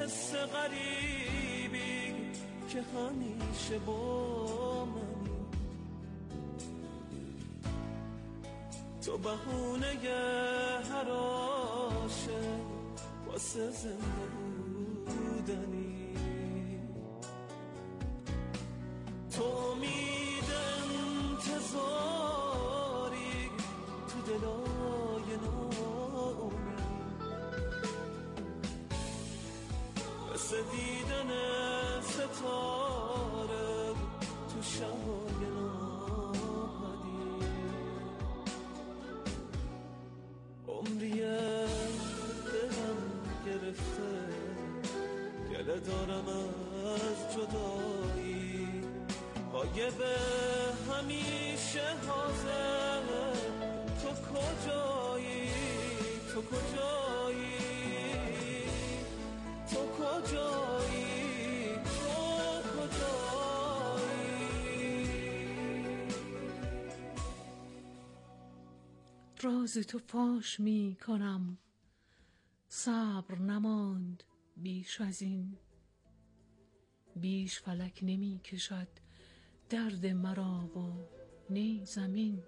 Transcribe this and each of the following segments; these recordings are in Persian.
حس غریبی که همیشه با منی، تو بهونه هر عاشق واسه زنده بودنی، تو امید انتظاری تو دلای ناامی، مثل دیدن ستاره تو شبای ناپدید، عمریه دلم گرفته گله دارم از جدایی، غایب همیشه حاضر، تو کجایی، تو کجایی، تو کجایی، تو کجایی. راز تو فاش می کنم، صبر نماند بیش از این، بیش فلک نمی کشد درد مرا و نی زمین،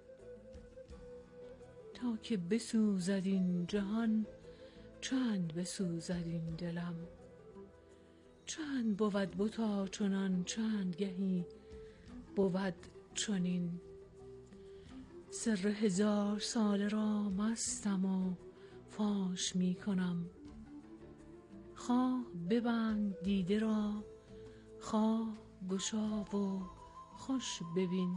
تا که بسوزد این جهان چند بسوزد این دلم، چند بود بتا چنان چند گهی بود چنین، سر 1000 ساله را مستم و فاش می کنم، خواه ببند دیده را خواه گشا و خوش ببین،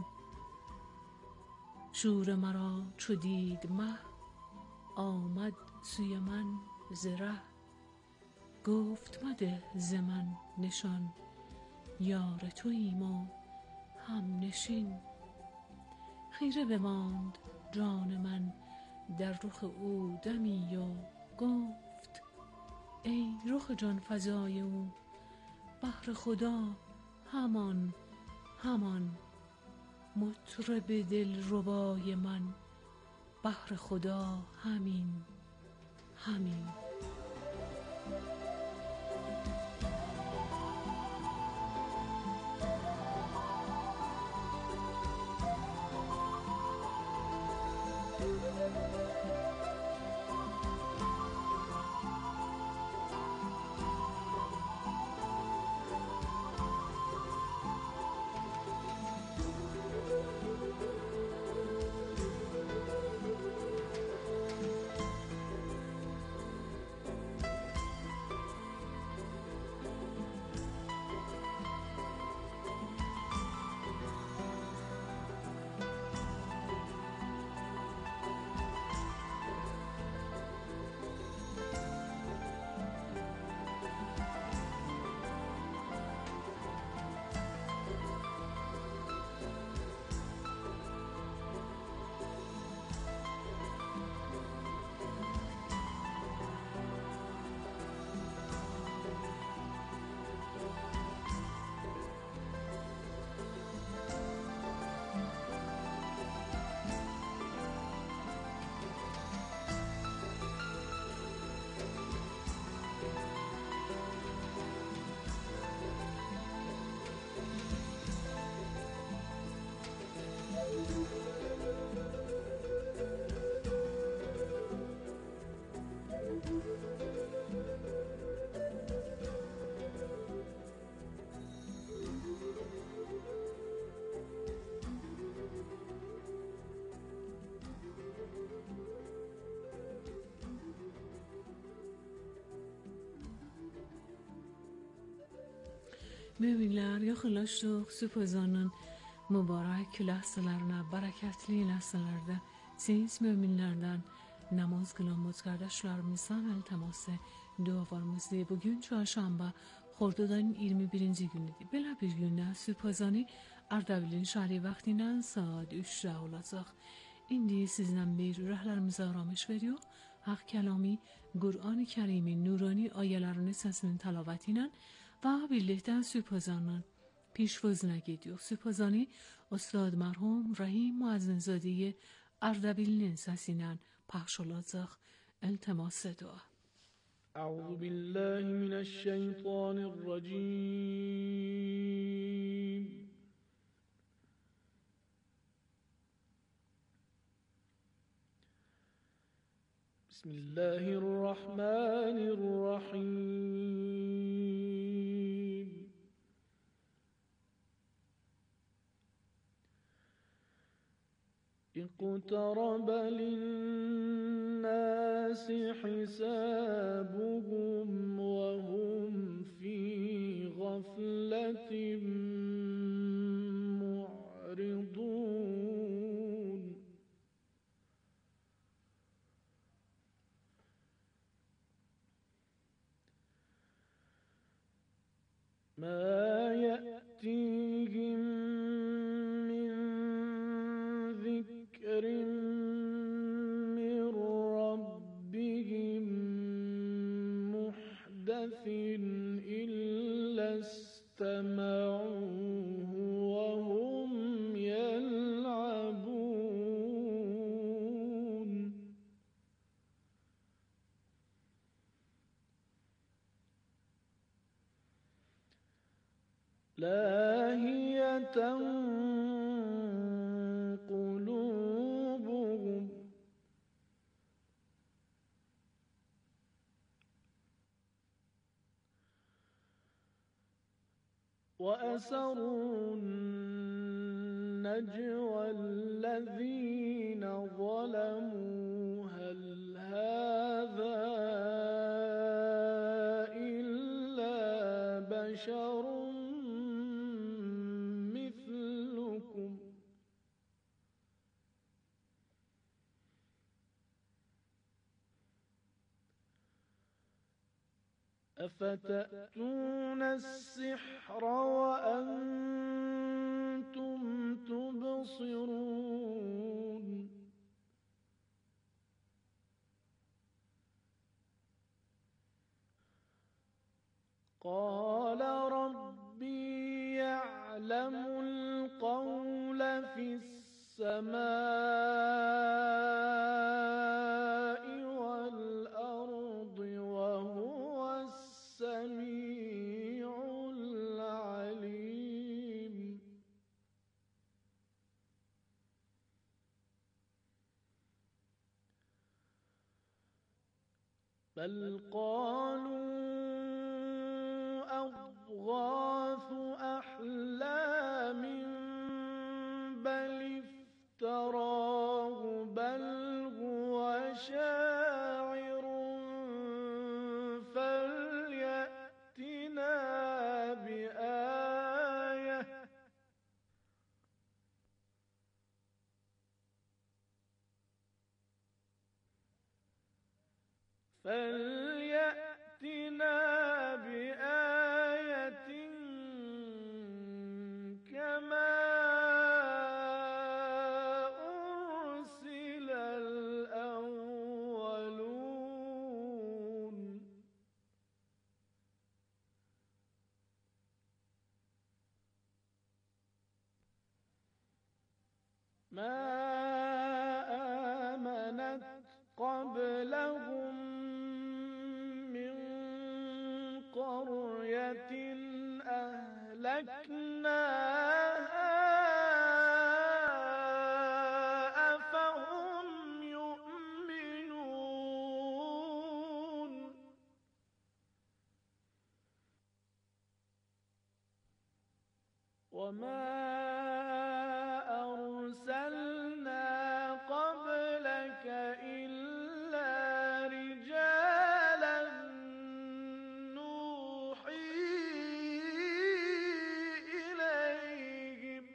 شور مرا چو دید مه آمد سوی من ز ره، گفت مده ز من نشان یار توییم و هم نشین، خیره بماند جان من در رخ او دمی و گفت ای رخ جان فزای او، بهر خدا همان همان، مطرب دلربای من بهر خدا همین همین. Müminler yaxınlaşdıq, sübhazanın mübarək ləhzələrinə, bərəkətli ləhzələrdə siz müminlərdən namaz qılan qardaşlarımızdan iltiması dualarımızdır. Bugün çarşamba, Xordadayın 21-ci günüdür. Belə bir gündə sübhazanı Ardabilin şəhəri vaxtilə saat 3-də olacaq. İndi sizdən bir ürəklərimizə aramış veriyor. Haq kəlami Qur'an-ı Kərimin nurani ayələrini səsinin təlavəti ilə və birlikdə sübhazanın پیشوازونه gidiyor. Sübhazani Ustad mərhum Rahim Muəzzinzadə Ardabilin səsindən pəxş olacaq. İltimas dua. أعوذ بالله من الشيطان الرجيم. بسم الله الرحمن الرحيم. اقترب للناس حسابهم وهم في غفلة معرضون. ما يأتيهم من ذكر من ربهم محدث إلا استمعوه وهم يلعبون. لاهية قلوبهم وأسروا النجوى الذين ظلموا هل هذا إلا بشر مثلكم أفتأتون السحر وأنتم تبصرون. قال ربي يعلم القول في السماء والأرض وهو السميع العليم. بل قالوا أضغاث أحلام بل افتراه بل هو شاعر فليأتنا بآية كما أرسل الأولون. ما آمنت قبلهم من قرية أهلكناها أفهم يؤمنون. وما أرسلنا قبلك إلا رجالا نوحي إليهم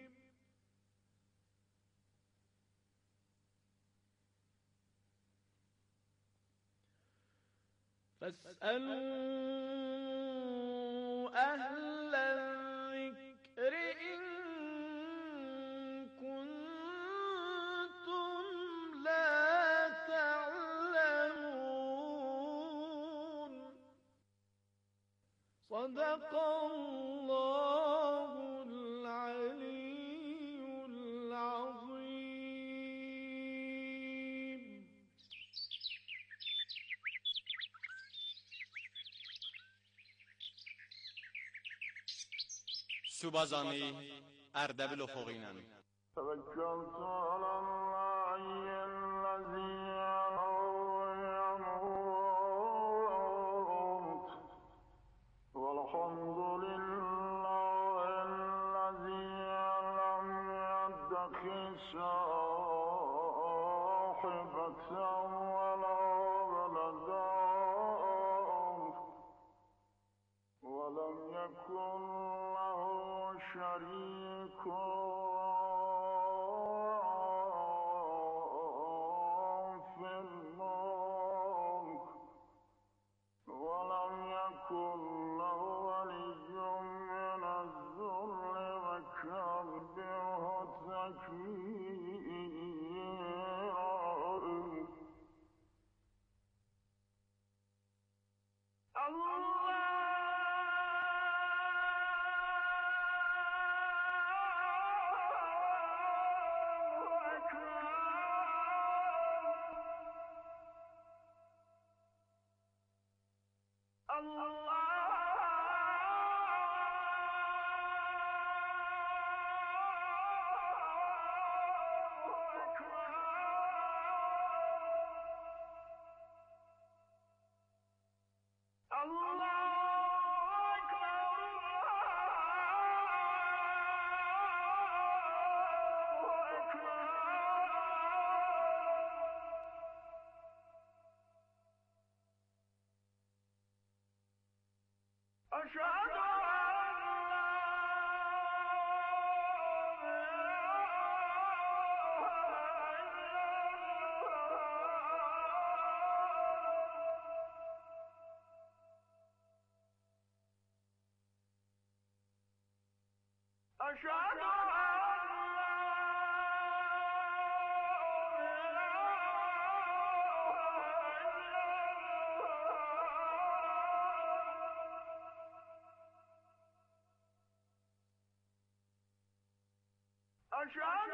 فاسألوا أهل الذكر إن كنتم لا تعلمون. صدق الله العلي العظيم. سوبازانی اردبیل افقینن توكلت على الله الذي يموت والحمد لله الذي لم يتخذ صاحبة ولا ولدا ولم يكن له شريك في الملك ولم يكن له ولي من الذل وكبره تكبيرا. أشهد أشهد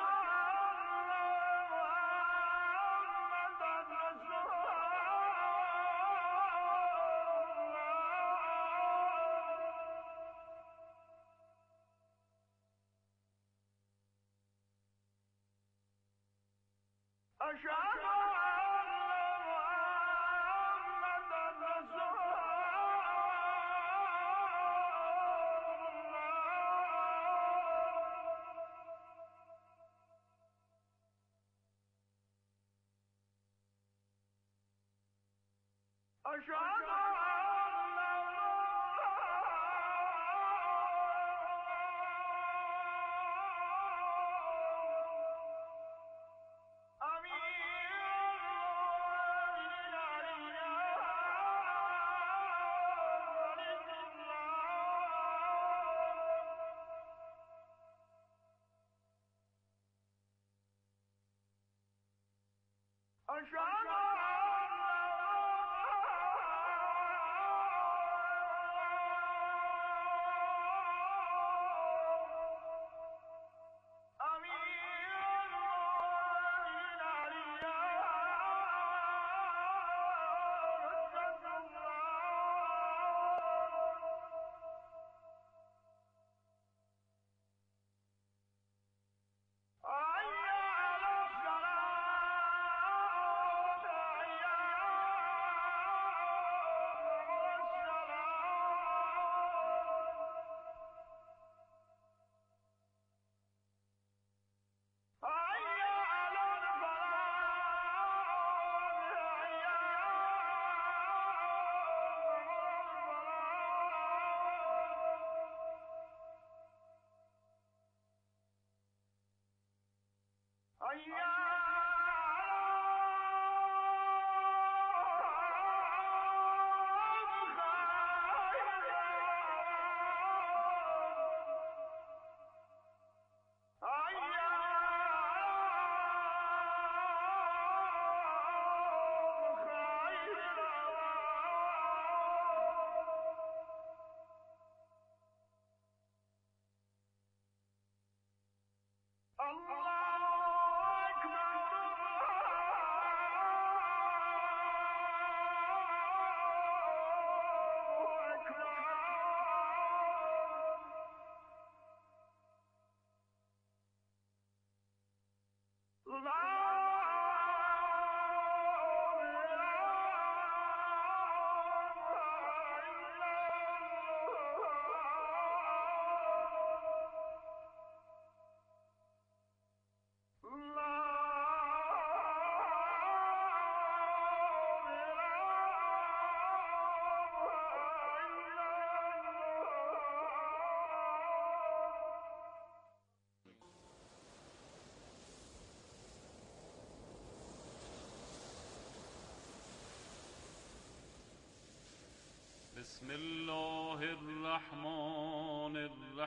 بسم الله الرحمن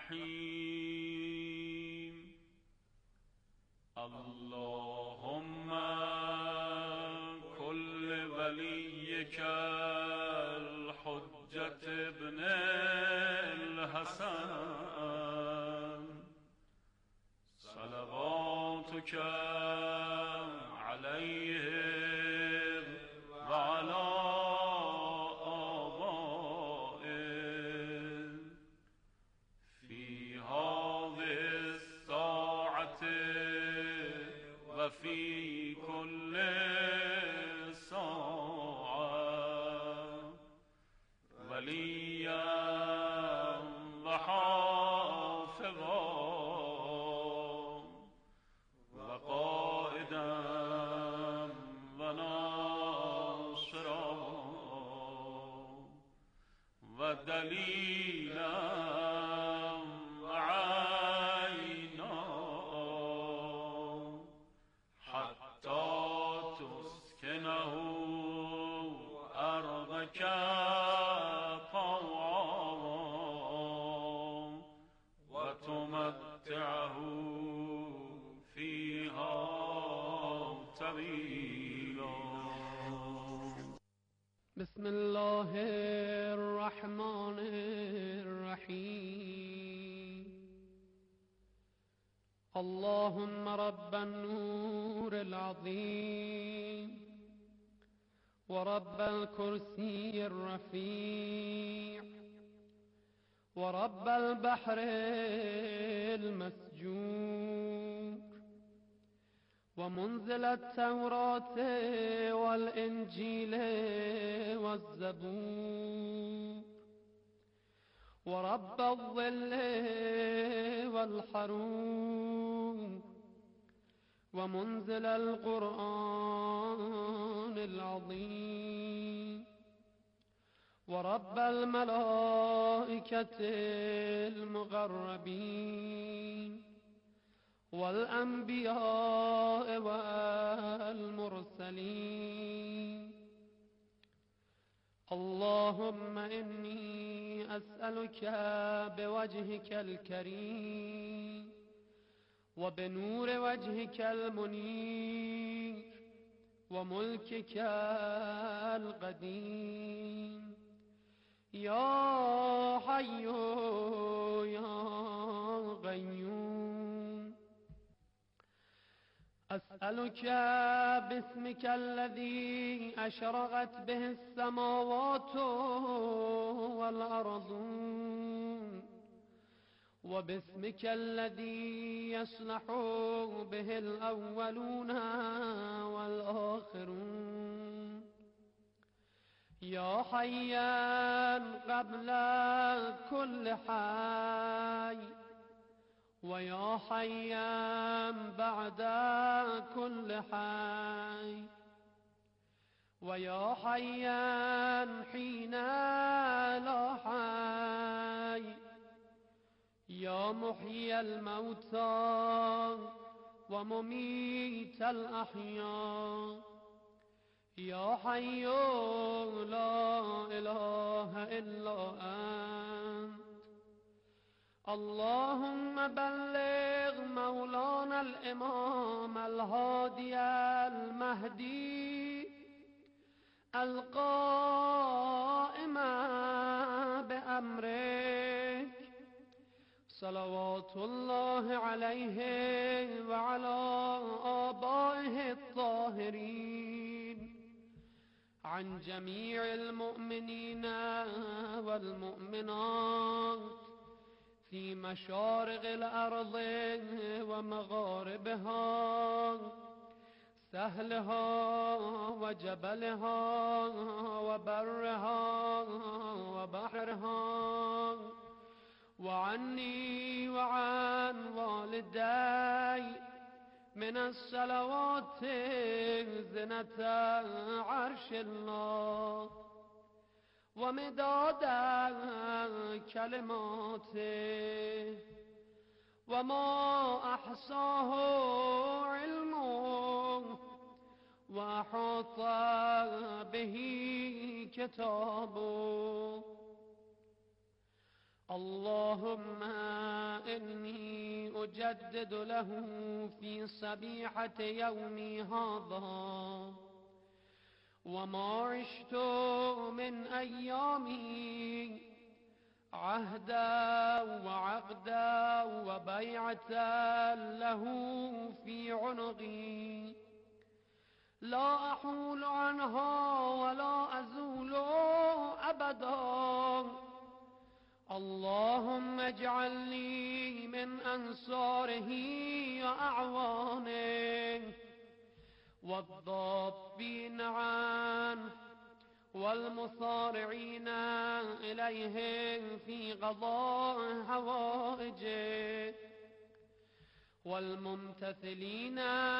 الرحیم. اللهم كل وليك الحجة ابن الحسن صلواتك عليه وعلى آبائه في هذه الساعة وفي كل ساعة وليا وحافظا وقائدا وناصرا ودليلا وعينا حتى تسكنه أرضك طوعا وتمتعه فيها طويلا. بسم الله الرحمن الرحيم. اللهم رب النور العظيم ورب الكرسي الرفيع ورب البحر المسجور ومنزل التوراة والإنجيل والزبور ورب الظل والحرور ومنزل القرآن العظيم ورب الملائكة المقربين والأنبياء والمرسلين. اللهم إني أسألك بوجهك الكريم وبنور وجهك المنير وملكك القديم يا حي يا قيوم. أسألك باسمك الذي أشرقت به السماوات والأرض وباسمك الذي يصلح به الأولون والآخرون يا حيا قبل كل حي ويا حيا بعد كل حي ويا حيا حين لا حي يا محيي الموتى ومميت الأحياء يا حي لا إله إلا أنت. اللهم بلغ مولانا الإمام الهادي المهدي القائم بأمرك صلوات الله عليه وعلى آبائه الطاهرين عن جميع المؤمنين والمؤمنات في مشارق الأرض ومغاربها سهلها وجبلها وبرها وبحرها وعني وعن والدي من الصلوات زنة عرش الله ومداد كلماته وما أحصاه علمه وأحاط به كتابه اللهم إني أجدد له في صبيحة يومي هذا وما عشت من أيامي عهدا وعقدا وبيعة له في عنقي لا أحول عنها ولا أزول أبدا. اللهم اجعلني من أنصاره وأعوانه والضابين عنه والمصارعين إليه في قضاء حوائجه والممتثلين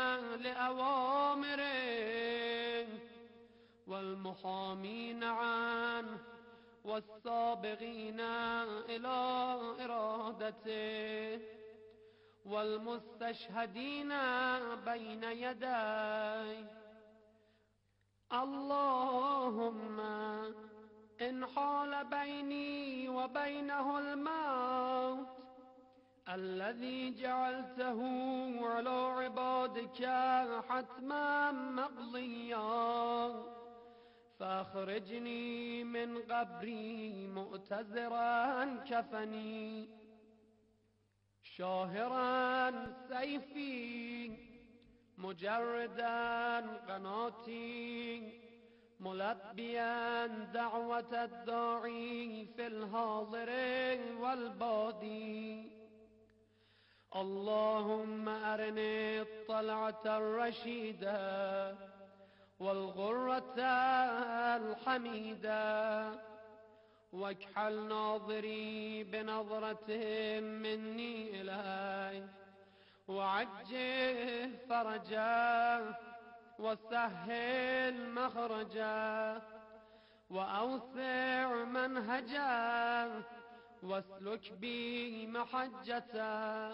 لأوامره والمحامين عنه والسابقين إلى إرادته والمستشهدين بين يديه. اللهم إن حال بيني وبينه الموت الذي جعلته على عبادك حتما مقضيا فأخرجني من قبري مؤتزرا كفني شاهرا سيفي مجردا قناتي ملبيا دعوة الداعي في الحاضر والبادي. اللهم أرني الطلعة الرشيدة والغرة الحميدة واكحل ناظري بنظرة مني إليه وعجل فرجا وسهل مخرجا وأوسع منهجا واسلك بي محجتا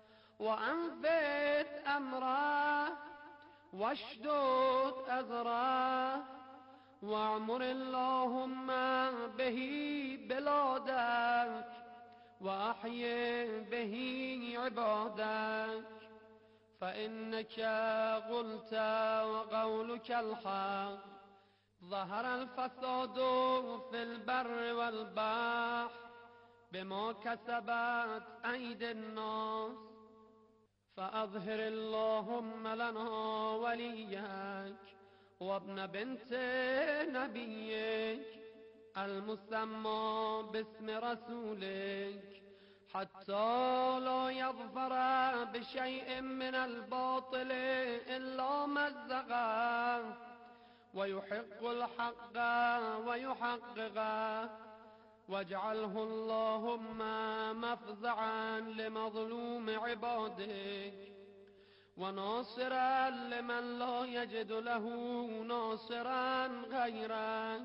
وأنفذ أمره واشدد أزره واعمر اللهم به بلادك وأحيي به عبادك فإنك قلت وقولك الحق ظهر الفساد في البر والبحر بما كسبت أيدي الناس فأظهر اللهم لنا وليك وابن بنت نبيك المسمى باسم رسولك حتى لا يظفر بشيء من الباطل إلا مزقه ويحق الحق ويحققه واجعله اللهم مفزعا لمظلوم عبادك وناصرا لمن لا يجد له ناصرا غيرك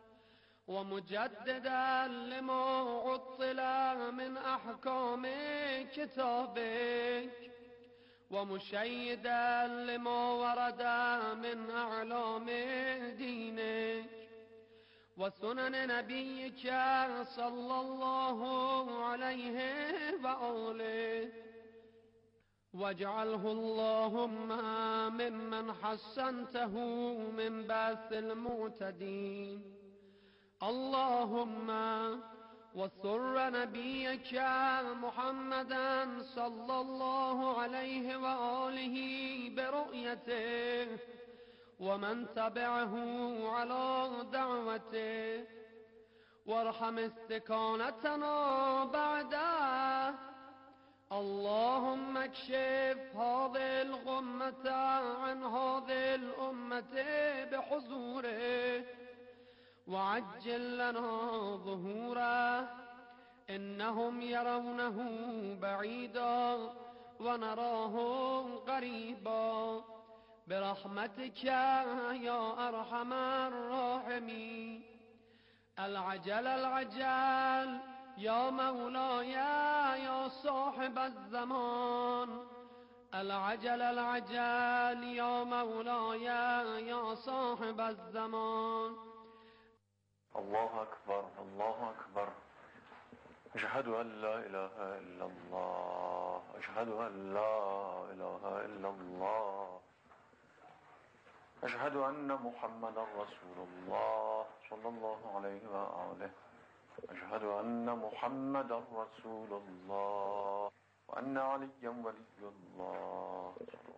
ومجددا لما عطل من أحكام كتابك ومشيدا لما ورد من أعلام دينك وسنن نبيك صلى الله عليه وآله واجعله اللهم ممن حسنته من بأس المعتدين. اللهم وسر نبيك محمدا صلى الله عليه وآله برؤيته ومن تبعه على دعوته وارحم استكانتنا بعده. اللهم اكشف هذه الغمة عن هذه الأمة بحضوره وعجل لنا ظهوره إنهم يرونه بعيدا ونراه قريبا برحمتك يا أرحم الراحمين. العجل العجل يا مولاي يا صاحب الزمان العجل العجل يا مولاي يا صاحب الزمان. الله أكبر الله أكبر أشهد أن لا إله إلا الله. أشهد أن لا إله إلا الله. أشهد أن محمدا رسول الله صلى الله عليه وآله. أشهد أن محمدا رسول الله وأن عليا ولي الله.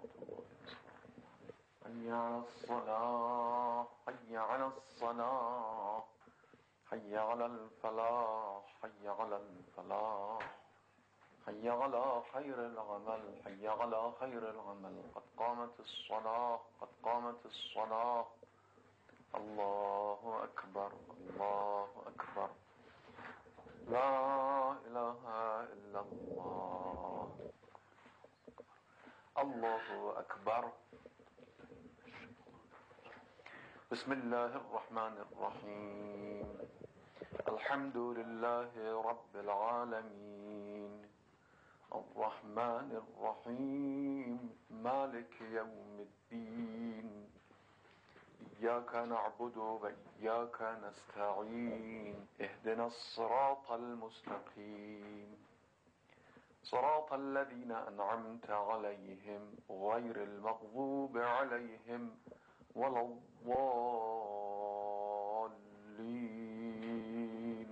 حي على الصلاة. حي على الصلاة. حي على الفلاح. حي على الفلاح. حي على خير العمل. حي على خير العمل. قد قامت الصلاة. قد قامت الصلاة. الله أكبر. الله أكبر. لا إله إلا الله. الله أكبر. بسم الله الرحمن الرحيم. الحمد لله رب العالمين الرحمن الرحيم مالك يوم الدين إياك نعبد وإياك نستعين اهدنا الصراط المستقيم صراط الذين أنعمت عليهم غير المغضوب عليهم ولا الضالين.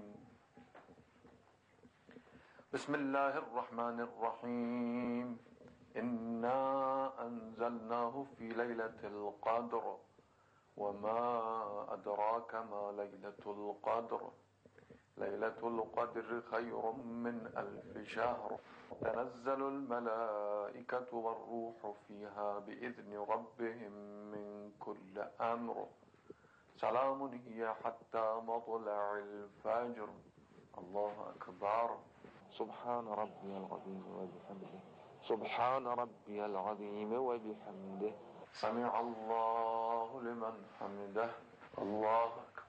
بسم الله الرحمن الرحيم. إنا أنزلناه في ليلة القدر وما أدراك ما ليلة القدر. ليلة القدر خير من 1000 شهر. تنزل الملائكة والروح فيها بإذن ربهم من كل أمر. سلام هي حتى مطلع الفجر. الله أكبر. سبحان ربي العظيم وبحمده. سبحان ربي العظيم وبحمده. سمع الله لمن حمده. الله أكبر.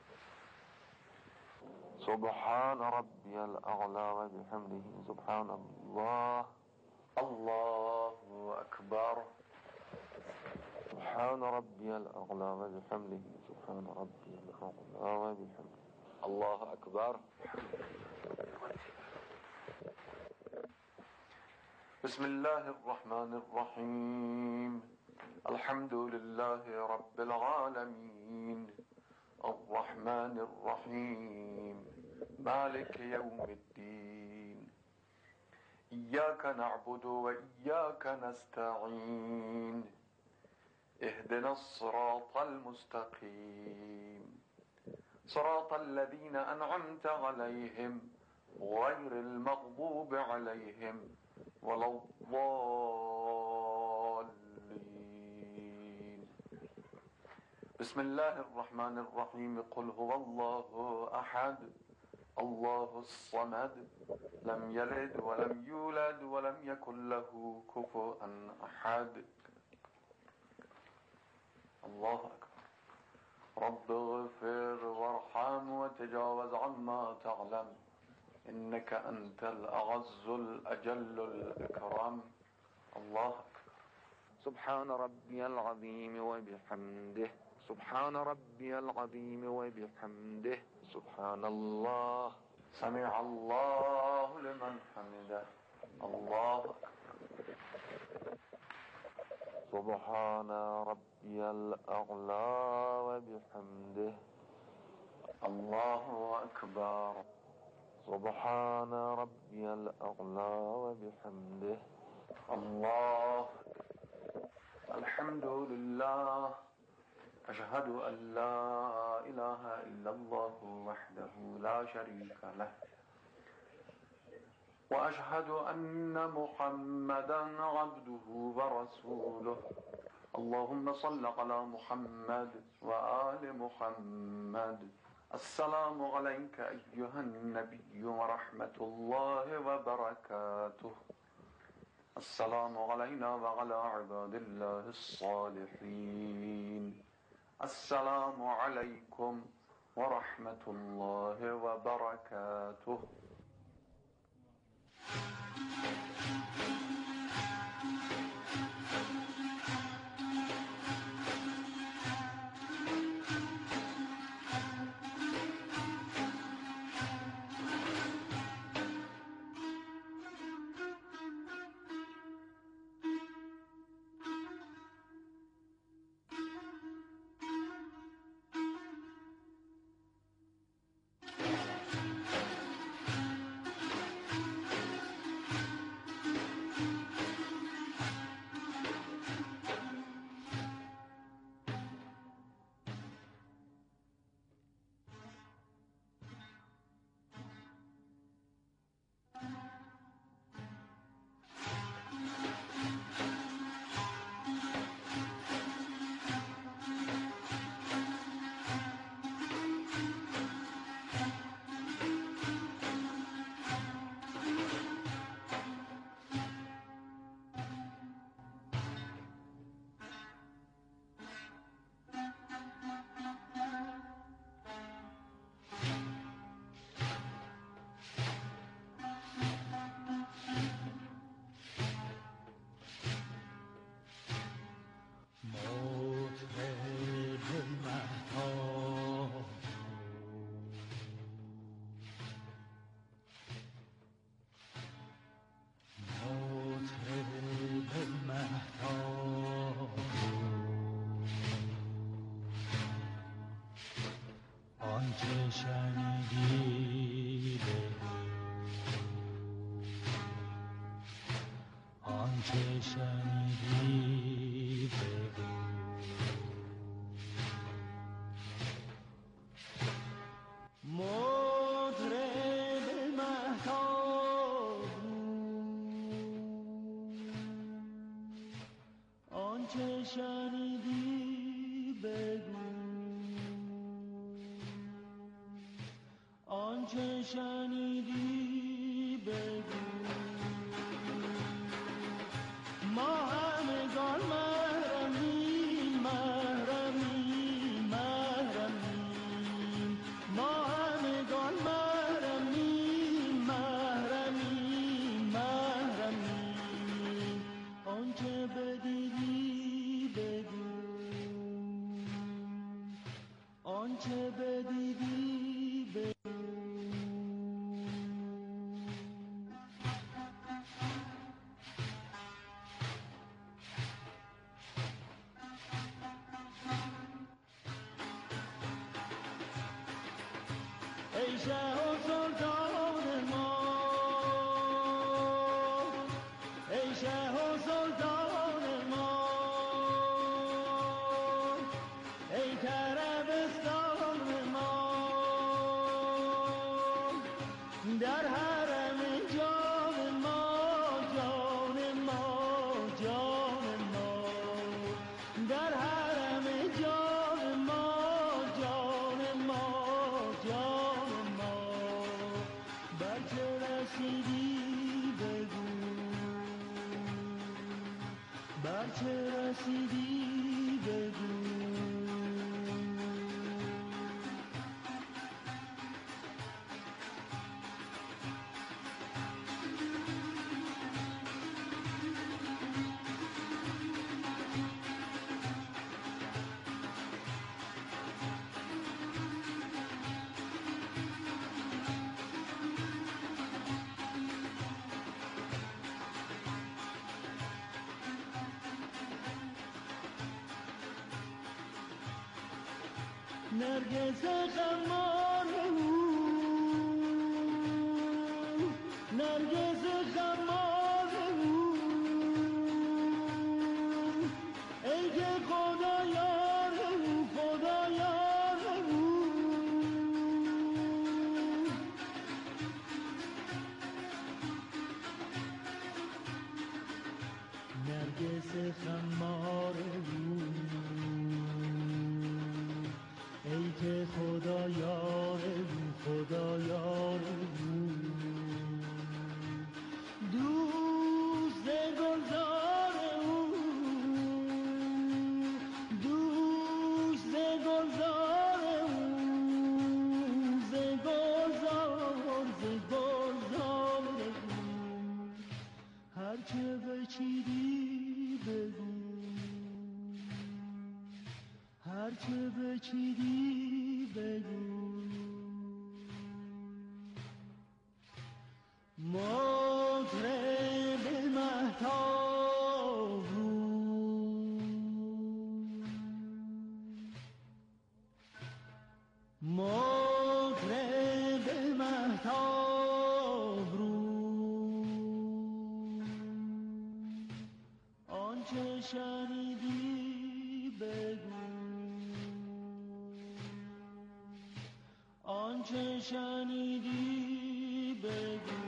سبحان ربي الأعلى وبحمده. سبحان الله. الله أكبر. سبحان ربي الأعلى وبحمده. سبحان ربي الأعلى وبحمده. الله أكبر. بسم الله الرحمن الرحيم. الحمد لله رب العالمين الرحمن الرحيم مالك يوم الدين إياك نعبد وإياك نستعين اهدنا الصراط المستقيم صراط الذين أنعمت عليهم غير المغضوب عليهم ولا الضالين. بسم الله الرحمن الرحيم. قل هو الله أحد الله الصمد لم يلد ولم يولد ولم يكن له كفوا أحد. الله أكبر. رب اغفر وارحم وتجاوز عما تعلم إنك أنت الأعز الأجل الأكرم. الله أكبر. سبحان ربي العظيم وبحمده. سبحان ربي العظيم وبحمده. سبحان الله. سمع الله لمن حمده. الله أكبر. سبحان ربي الأعلى وبحمده. الله أكبر. سبحان ربي الأعلى وبحمده. الله. الحمد لله. أشهد أن لا إله إلا الله وحده لا شريك له وأشهد أن محمدا عبده ورسوله. اللهم صل على محمد وآل محمد. السلام عليك أيها النبي ورحمة الله وبركاته. السلام علينا وعلى عباد الله الصالحين. السلام عليكم ورحمة الله وبركاته. آنچه شنیدی بگو. مطرب مهتاب آنچه شنیدی بگو. آنچه شنیدی بگو. ما همگان محرمیم محرمیم محرمیم. ما همگان محرمیم محرمیم محرمیم. آنچه بدیدی بگو. آنچه بدیدی بگو. ای شه و سلطان ما، ای شه و سلطان ما، ای طربستان ما، در حرم جان ما جان ما جان ما، در حرم جان ما جان ما جان ما. بر چه رسیدی بگو. بر چه رسیدی بگو. نرگس خمار او، نرگس خمار او، ای که خدا یار او خدا یار او. نرگس خمار او، ای که خدا یار او خدا یار او. دوست گلزار او، دوست گلزار او، ز گلزار ز گلزار او. هرچه بچیدی بگو. هرچه بچیدی بگو. مطرب مهتاب رو، مطرب مهتاب رو، آنچه شنیدی بگو. آنچه شنیدی بگو.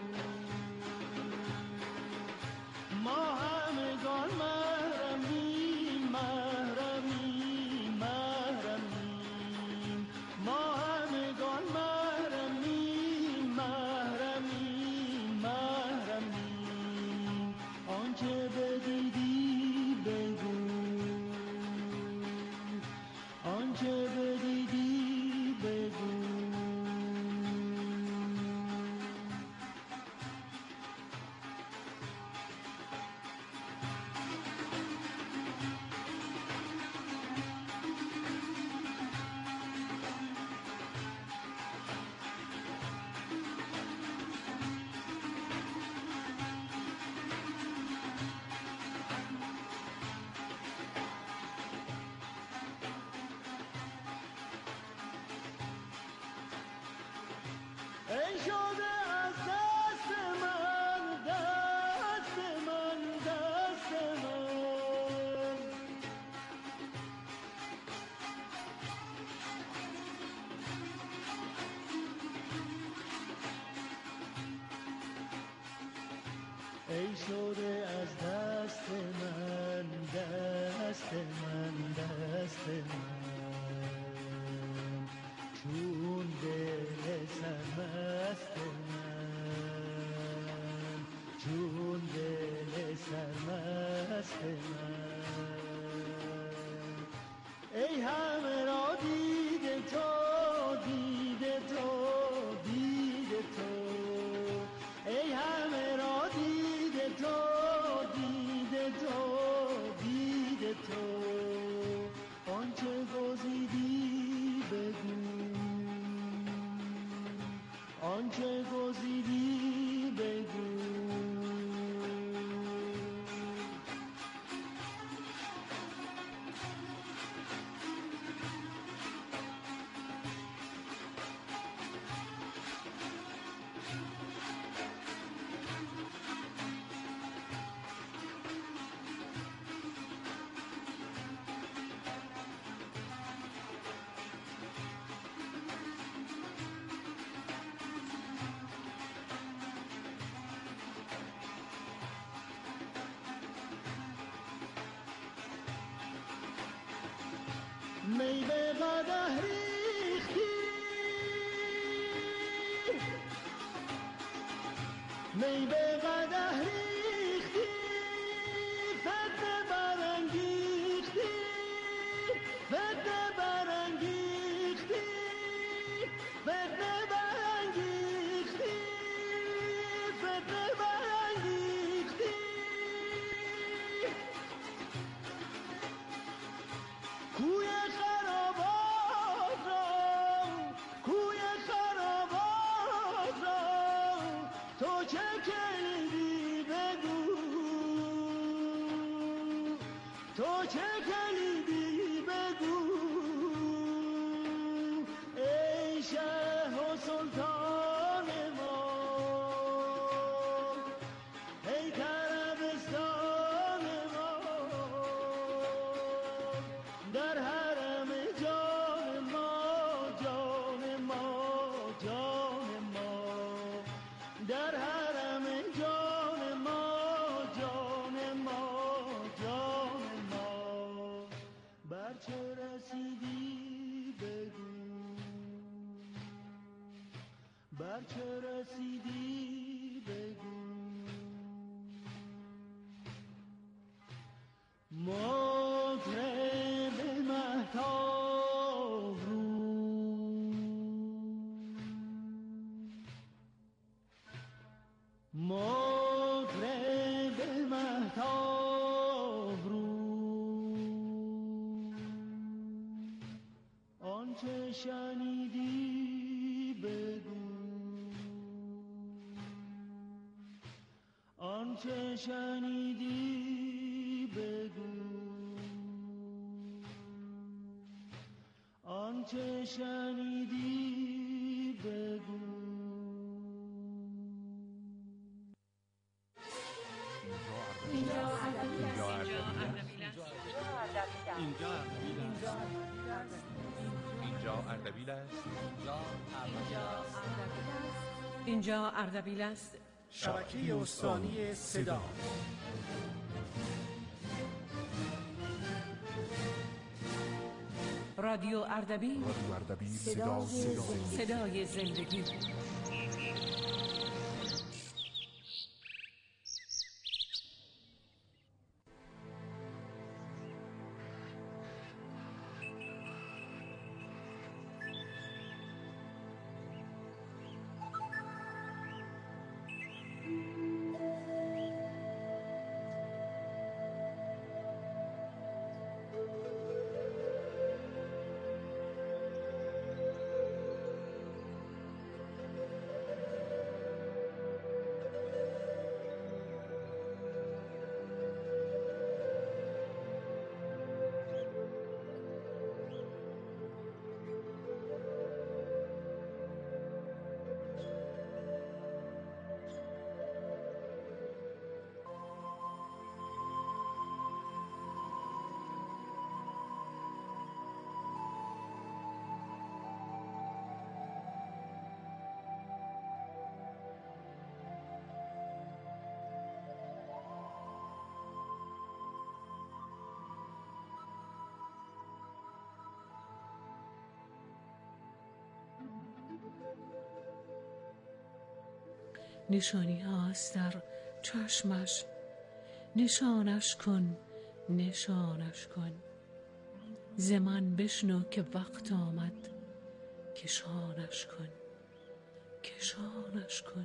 ما همگان محرمیم محرمیم محرمیم. ما همگان محرمیم محرمیم محرمیم. آنچه بدیدی بگو. آنچه بدیدی بگو. ای شده از دست من دست من دست ای شده از دست من، دست من، دست من، چون دل سرمست من، چون دل سرمست من. ای همه را دیده تو، دیده تو، دیده تو، ای همه را دیده تو، دیده تو، دیده تو، آنچه گزیدی بگو، آنچه گزیدی بگو. می به قدح ریختی، می به قدح ریختی، فتنه برانگیختی، فتنه برانگیختی، فتنه برانگیختی، فتنه برانگیختی. کوی خرابات را، کوی خرابات را، تو چه کلیدی بگو، تو چه کلیدی بگو. ای شه و سلطان ما، ای طربستان ما، در حرم جان ما، جان ما، جان ما، در حرم جان ما، جان ما، جان ما، بر چه رسیدی بگو، بر چه رسیدی بگو. مطرب مهتاب رو، مطرب مهتاب رو، آنچه شنیدی بگو، آنچه شنیدی بگو، آنچه شنیدی بگو. اینجا اردبیل است. اینجا اردبیل است. شبکه استانی صدا. رادیو اردبیل، صدای زندگی. نشانی هاست در چشمش. نشانش کن، نشانش کن، ز من بشنو که وقت آمد. کشانش کن، کشانش کن.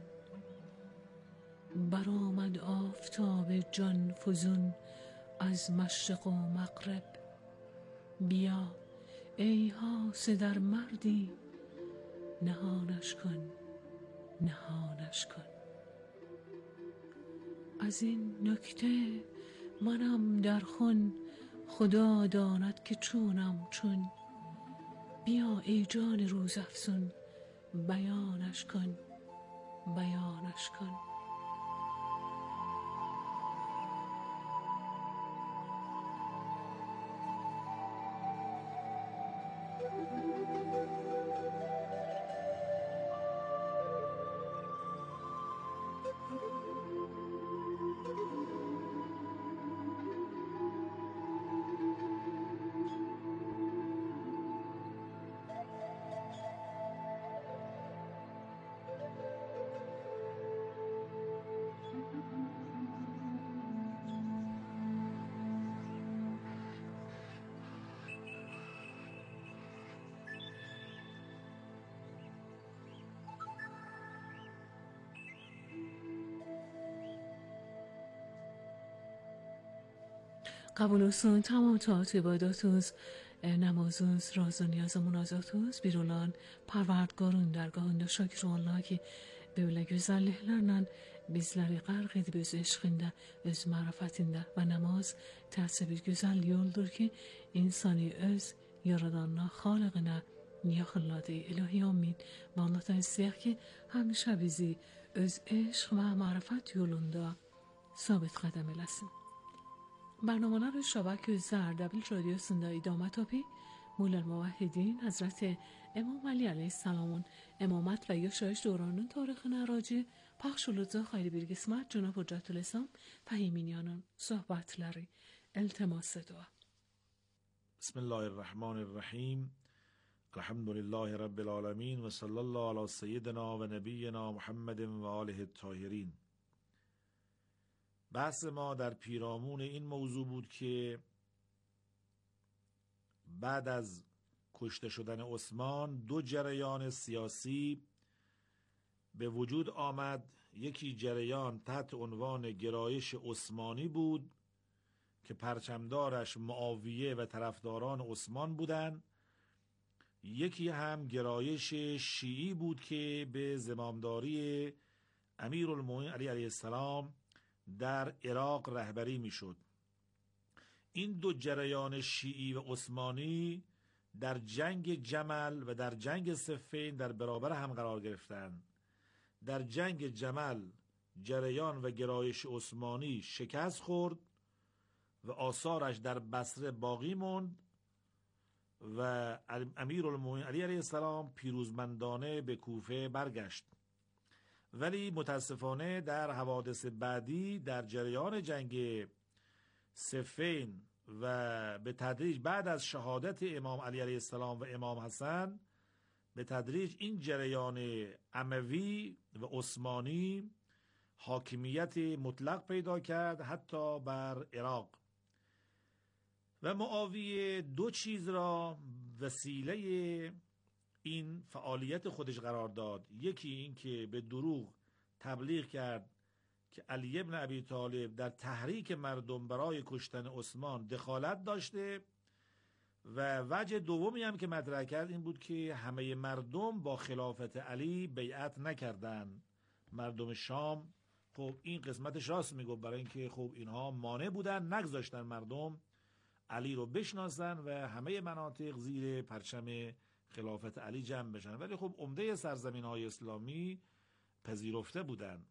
برآمد آفتاب جان فزون از مشرق و مغرب. بیا ای حاسد ار مردی، نهانش کن، نهانش کن. از این نکته منم در خون، خدا داند که چونم چون. بیا ای جان روز افزون، بیانش کن، بیانش کن. قبول olsun tamam taat ibadatımız, namazımız, راز و نیاز و مناجاتımız bir olan Parvardigarın dergahında şakir olmalı ki böyle güzelliklerle bizleri gərq edib öz eşqində, öz mərifətində və namaz təhsil bir gözəl yoldur ki insanı öz yaradanına, xaliqinə yaxınladı. İlahi amin. Və Allah'tan istəyək ki həmişə bizi öz eşq və mərifət yolunda sabit qədəm eləsin. برنامه رو شبکه زردبیل رادیو سندای دامتابی مولا الموحدین حضرت امام علی علیه السلامون امامت و یا شایش دورانın tarixinə raci پخش olacaq xeyli bir qismət Cənab Hüccətül-İslam Fəhiminiyanın söhbətləri. التماس dua. بسم الله الرحمن الرحیم. الحمد لله رب العالمین و صلی الله علی سیدنا و نبینا محمد و آله الطاهرین. بحث ما در پیرامون این موضوع بود که بعد از کشته شدن عثمان دو جریان سیاسی به وجود آمد. یکی جریان تحت عنوان گرایش عثمانی بود که پرچمدارش معاویه و طرفداران عثمان بودند. یکی هم گرایش شیعی بود که به زمامداری امیرالمومنین علی علیه السلام در عراق رهبری میشد. این دو جریان شیعی و عثمانی در جنگ جمل و در جنگ صفین در برابر هم قرار گرفتند. در جنگ جمل جریان و گرایش عثمانی شکست خورد و آثارش در بصره باقی ماند و امیرالمومنین علی علیه السلام پیروزمندانه به کوفه برگشت. ولی متاسفانه در حوادث بعدی در جریان جنگ صفین و به تدریج بعد از شهادت امام علی علیه السلام و امام حسن به تدریج این جریان اموی و عثمانی حاکمیت مطلق پیدا کرد حتی بر عراق و معاویه دو چیز را وسیله این فعالیت خودش قرار داد. یکی این که به دروغ تبلیغ کرد که علی ابن ابی طالب در تحریک مردم برای کشتن عثمان دخالت داشته و وجه دومی هم که مطرح کرد این بود که همه مردم با خلافت علی بیعت نکردند. مردم شام خب این قسمتش راست میگفت، برای اینکه خب اینها مانع بودن، نگذاشتن مردم علی رو بشناسن و همه مناطق زیر پرچم خلافت علی جمع بشن. ولی خب عمده سرزمین های اسلامی پذیرفته بودن.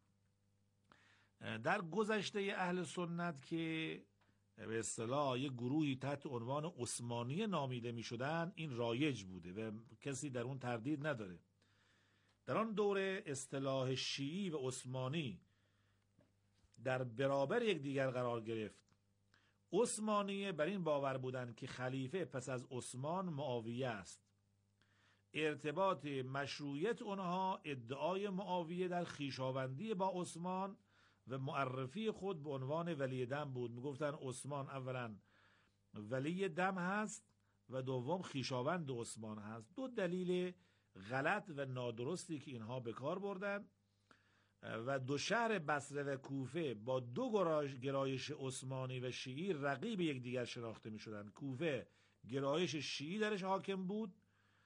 در گذشته اهل سنت که به اصطلاح یک گروهی تحت عنوان عثمانی نامیده می شدن این رایج بوده و کسی در اون تردید نداره. در آن دوره اصطلاح شیعی و عثمانی در برابر یک دیگر قرار گرفت. عثمانی بر این باور بودند که خلیفه پس از عثمان معاویه است. ارتباط مشروعیت اونها ادعای معاویه در خویشاوندی با عثمان و معرفی خود به عنوان ولی دم بود. میگفتن عثمان اولا ولی دم هست و دوم خویشاوند عثمان هست. دو دلیل غلط و نادرستی که اینها به کار بردن و دو شهر بصره و کوفه با دو گرایش عثمانی و شیعی رقیب یکدیگر شناخته می شدن. کوفه گرایش شیعی درش حاکم بود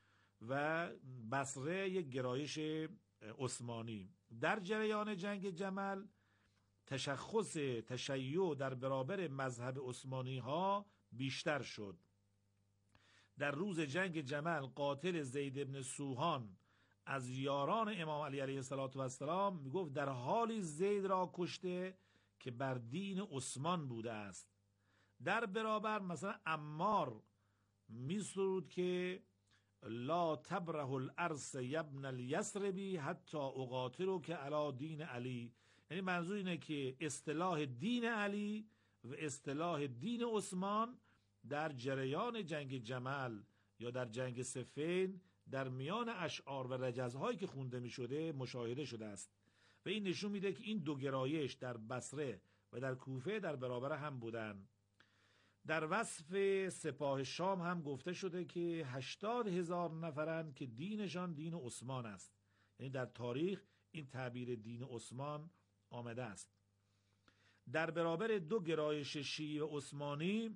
و بصره یک گرایش عثمانی. در جریان جنگ جمل تشخص تشیع در برابر مذهب عثمانی ها بیشتر شد. در روز جنگ جمل قاتل زید بن سوهان از یاران امام علی علیه السلام میگفت در حالی زید را کشته که بر دین عثمان بوده است. در برابر مثلا عمار میسرود که لا تبره الارض یبن الیسربی حتی اقاتلو که علی دین علی، یعنی منظور اینه که اصطلاح دین علی و اصطلاح دین عثمان در جریان جنگ جمل یا در جنگ صفین در میان اشعار و رجزهایی که خونده می شده مشاهده شده است و این نشون میده که این دو گرایش در بصره و در کوفه در برابر هم بودن. در وصف سپاه شام هم گفته شده که 80,000 نفرن که دینشان دین عثمان است، یعنی در تاریخ این تعبیر دین عثمان آمده است. در برابر دو گرایش شیعی و عثمانی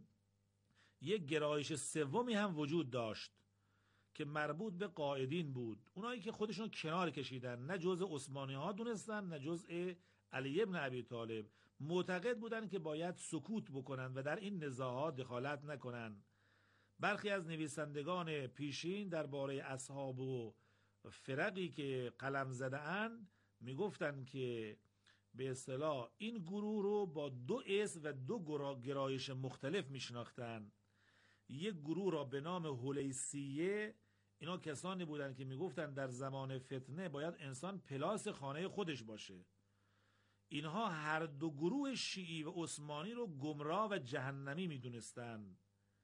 یک گرایش سومی هم وجود داشت که مربوط به قائدین بود، اونایی که خودشون کنار کشیدن، نه جزء عثمانی ها دونستن نه جزء علی ابن ابی طالب. معتقد بودن که باید سکوت بکنن و در این نزاعات دخالت نکنن. برخی از نویسندگان پیشین درباره اصحاب و فرقی که قلم زده اند میگفتن که به اصطلاح این گروه رو با دو اسم و دو گرایش مختلف میشناختن. یک گروه را به نام هلیسیه، اینا کسانی بودن که میگفتن در زمان فتنه باید انسان پلاس خانه خودش باشه. اینها هر دو گروه شیعی و عثمانی رو گمراه و جهنمی میدونستن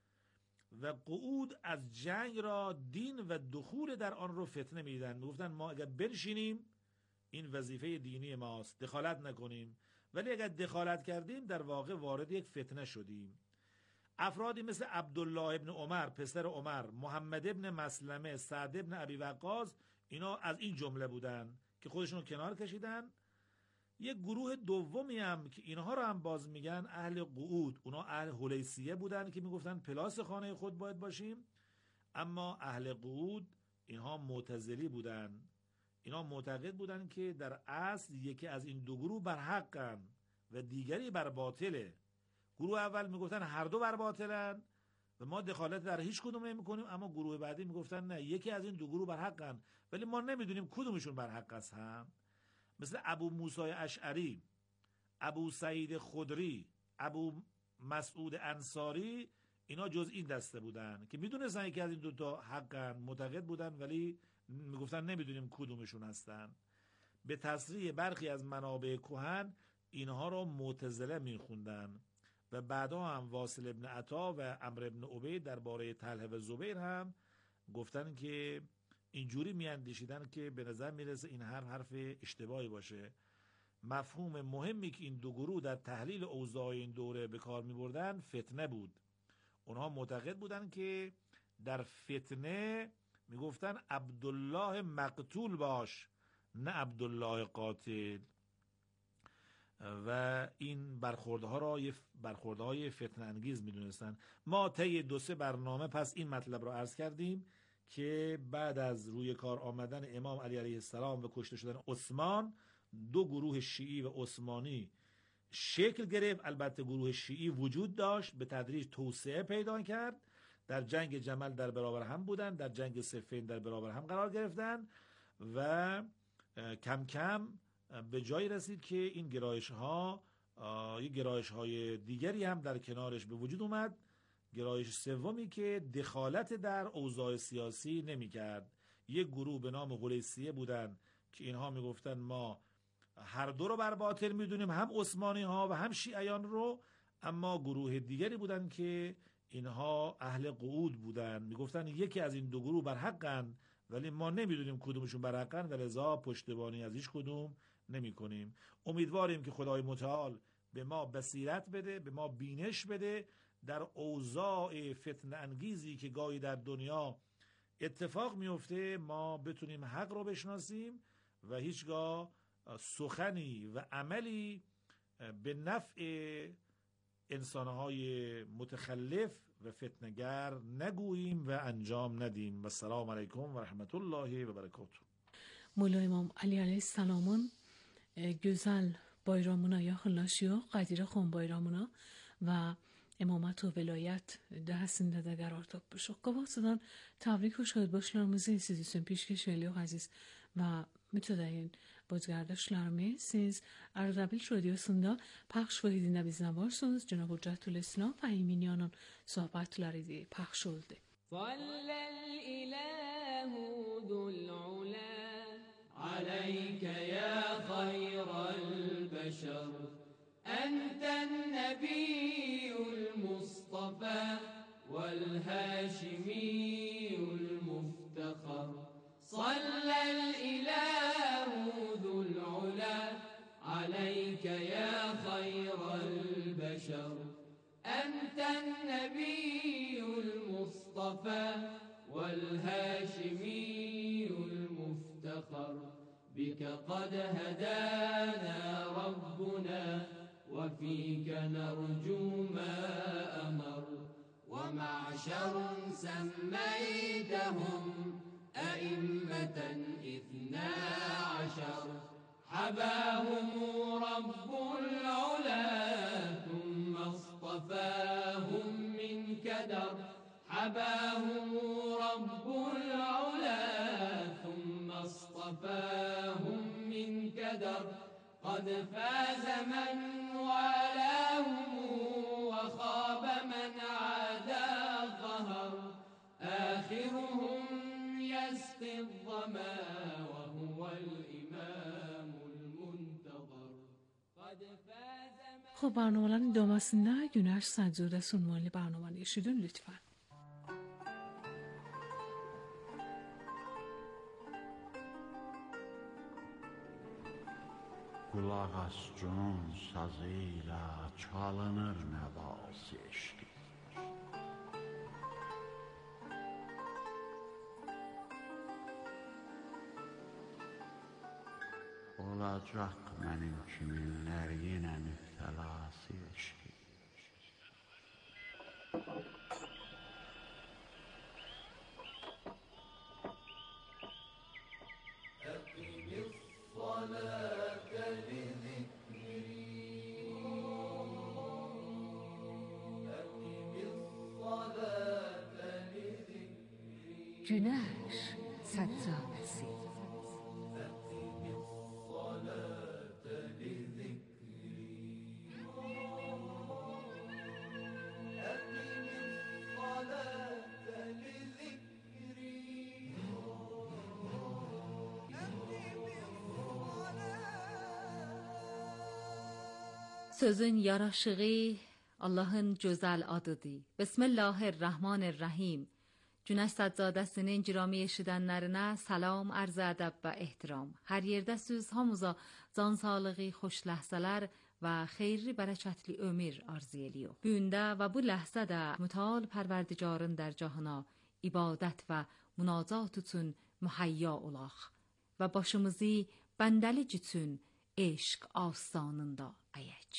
و قعود از جنگ را دین و دخول در آن رو فتنه میدن. میگفتن ما اگر بنشینیم این وظیفه دینی ماست، دخالت نکنیم، ولی اگر دخالت کردیم در واقع وارد یک فتنه شدیم. افرادی مثل عبدالله ابن عمر پسر عمر، محمد ابن مسلمه، سعد ابن ابی وقاص، اینا از این جمله بودن که خودشون کنار کشیدن. یک گروه دومی هم که اینها رو هم باز میگن اهل قعود، اونا اهل هلیسیه بودن که میگفتن پلاس خانه خود باید باشیم. اما اهل قعود اینها معتزلی بودن، اینا معتقد بودن که در اصل یکی از این دو گروه بر حقن و دیگری بر باطله. گروه اول میگفتن هر دو بر باطلن و ما دخالت در هیچ کدوم نمی کنیم، اما گروه بعدی میگفتن نه، یکی از این دو گروه بر حقن ولی ما نمیدونیم کدومشون بر حق است. هم مثل ابو موسی اشعری، ابو سعید خدری، ابو مسعود انصاری، اینا جز این دسته بودن که میدونستن یکی از این دوتا حقن، معتقد بودن ولی میگفتن نمیدونیم کدومشون هستن. به تصریح برخی از منابع کهن اینها رو معتزله میخوندن و بعدا هم واصل ابن عطا و عمرو ابن عبید درباره طلحه و زبیر هم گفتن که اینجوری میاندیشیدن که به نظر میرسه این حرف اشتباهی باشه. مفهوم مهمی که این دو گروه در تحلیل اوضاع این دوره به کار میبردن فتنه بود. اونها معتقد بودن که در فتنه میگفتن عبدالله مقتول باش نه عبدالله قاتل و این برخوردهای فتنه انگیز میدونستن. ما طی 2-3 برنامه پس این مطلب رو عرض کردیم که بعد از روی کار آمدن امام علی علیه السلام و کشته شدن عثمان، دو گروه شیعی و عثمانی شکل گرفت. البته گروه شیعی وجود داشت، به تدریج توسعه پیدا کرد. در جنگ جمل در برابر هم بودن، در جنگ صفین در برابر هم قرار گرفتن و کم کم به جایی رسید که این گرایش های دیگری هم در کنارش به وجود اومد. گرایش سومی که دخالت در اوضاع سیاسی نمی کرد. یک گروه به نام هلیسیه بودن که اینها می گفتن ما هر دو رو بر باطل می دونیم، هم عثمانی ها و هم شیعیان رو. اما گروه دیگری بودن که اینها اهل قعود بودن، می گفتن یکی از این دو گروه بر حقن ولی ما نمیدونیم کدومشون برحقن و لذا پشتیبانی از هیچ کدوم نمی کنیم. امیدواریم که خدای متعال به ما بصیرت بده، به ما بینش بده در اوضاع فتنه انگیزی که گاهی در دنیا اتفاق میفته، ما بتونیم حق رو بشناسیم و هیچگاه سخنی و عملی به نفع انسانهای متخلف و فتنگر نگوییم و انجام ندیم. و السلام علیکم و رحمت الله و برکاته. Molla İmam Ali Aleyhisselam'ın güzel bayramına yakınlaşıyor. Kadir Xon bayramına ve امامت و ولایت دهسinde de قرار tapmış. Qavaqçıdan təbrik xoş gəlmişlərimizi siz üçün پیشکش edirik əziz və mütəyin bozgardışlarımız siz Ardabil Radiosu'nda pəxş edildiğinde bizden varsınız. Cenab-ı Hüccetül İslam və iminyanın sohbətləri pəxş oldu. Sallal ilahu zul ula alayka ya khayral bashar أنت النبي المصطفى والهاشمي المفتخر صلى الإله ذو العلا عليك يا خير البشر أنت النبي المصطفى والهاشمي المفتخر بك قد هدانا ربنا وفيك نرجو ما أمر ومعشر سميتهم أئمة 12 حباهم رب العلا ثم اصطفاهم من كدر حباهم رب العلا ثم اصطفاهم من كدر قد فاز من والاهم وخاب من عادى قهر آخرهم يسقي الظما وهو الإمام المنتظر قد فاز من. خب برنامه‌ların ادامesinde Güneş Səcüdə sunmalı برنامه‌ni eşidin lütfen. Qulaq as con sazıyla çalınır nəvası eşki. Olacaq mənim kiminlər yenə müftəlası eşki. Güneş Səccadəsi. Sözün yaraşığı Allah'ın gözəl adıdır. Bismillahirrahmanirrahim. Günəş Səccadəsinin girami eşidənlərinə salam, arz ədəb və ehtiram. Hər yerdəsiz, hamıza can sağlığı, xoş ləhzələr və xeyirli, bərəkətli ömür arzu ediyor. Bu gündə və bu ləhzədə mütəal Pərverdigarın dərgahına ibadət və münacat üçün mühəyya olaq və başımızı bəndəlik üçün eşq astanında əyək.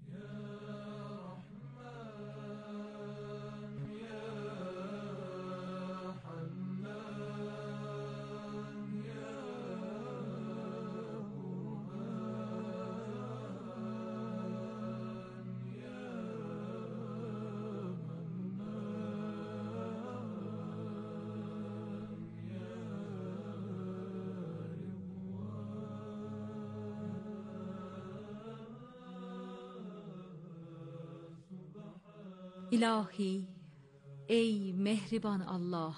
الهی ای مهربان الله،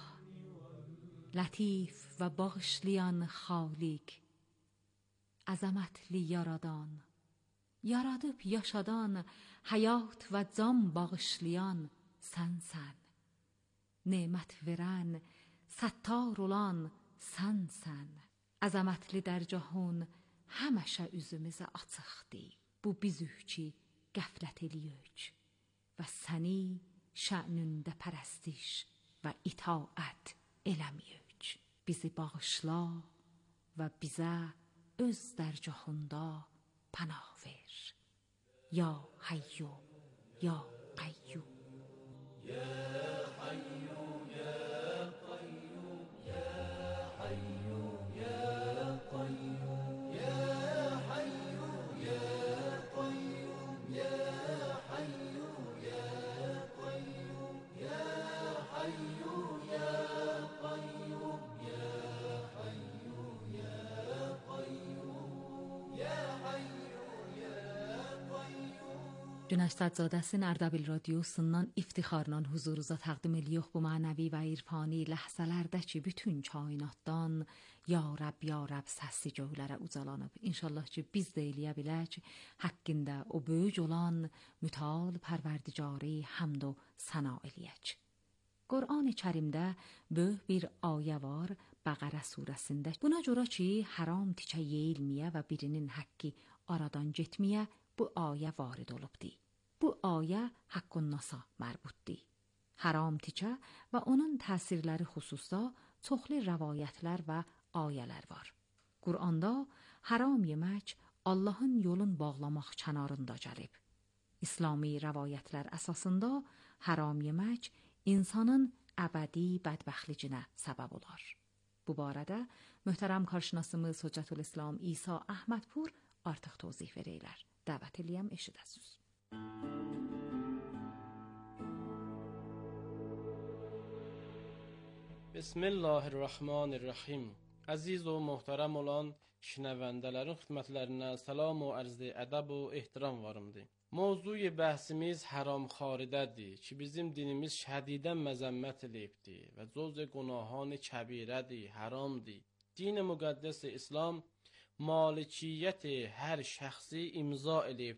لطیف و bağışlayan خالق، əzəmətli yaradan, yaradıb yaşadan, həyat və can bağışlayan sənsən. Nemət verən, səttar olan sənsən. Əzəmətli dərgahın həməşə üzümüzə açıqdır. Bu bizük ki, qəflət eləyək və səni şənündə pərəstiş və itaət eləməyək. Bizi bağışla və bizə öz dərgahında pənah ver. Ya Hayyu, Ya Qayyum. Ya Hayyu, Ya Qayyum, Ya Hayyu, Ya Qayyum, Ya Hayyu, Ya Qayyum, Ya Hayyu, Ya Qayyum, Ya Hayyu, Ya Qayyum, Ya Hayyu, Ya Qayyum, Ya Hayyu. Günəş Sadzadəsinin Ərdəbil Radiosundan iftixarla huzurunuza təqdim edirik bu mənəvi və irfani ləhzələrdə ki, bütün kainatdan Ya Rəbb, Ya Rəbb səsi göylərə ucalanıb. İnşallah ki, biz də eləyə bilək, haqqında o böyük olan mütəal pərverdigari həmd o səna eləyək. Qur'an-ı Kərimdə böyük bir ayə var Bəqərə surəsində. Buna görə ki, haram tikə yeyilməyə və birinin haqqı aradan getməyə bu ayə varid olubdur. Bu ayə haqqun nasa mərbutdur. Haram tikə və onun təsirləri xüsusda çoxlu rəvayətlər və ayələr var. Qur'anda haram yemək Allahın yolun bağlamaq kənarında gəlib. İslami rəvayətlər əsasında haram yemək insanın əbədi bədbəxtliginə səbəb olar. Bu barədə möhtərəm karşınasımız Hüccətülislam İsa Əhmədpur artıq tozih verəylər. Dəvət eləyəm eşidəsiz. Bismillahirrahmanirrahim. Əziz və möhtərəm olan şinəvəndələrin xidmətlərinə salam və ərz ədəb və ehtiram varımdır. Mövzuyu bəhsimiz haramxaridədir ki, bizim dinimiz şədidən məzəmmət eləyibdir və cüz günahان kəbirədir, haramdır. Din müqəddəs İslam malikiyyət hər şəxsi imza eləyib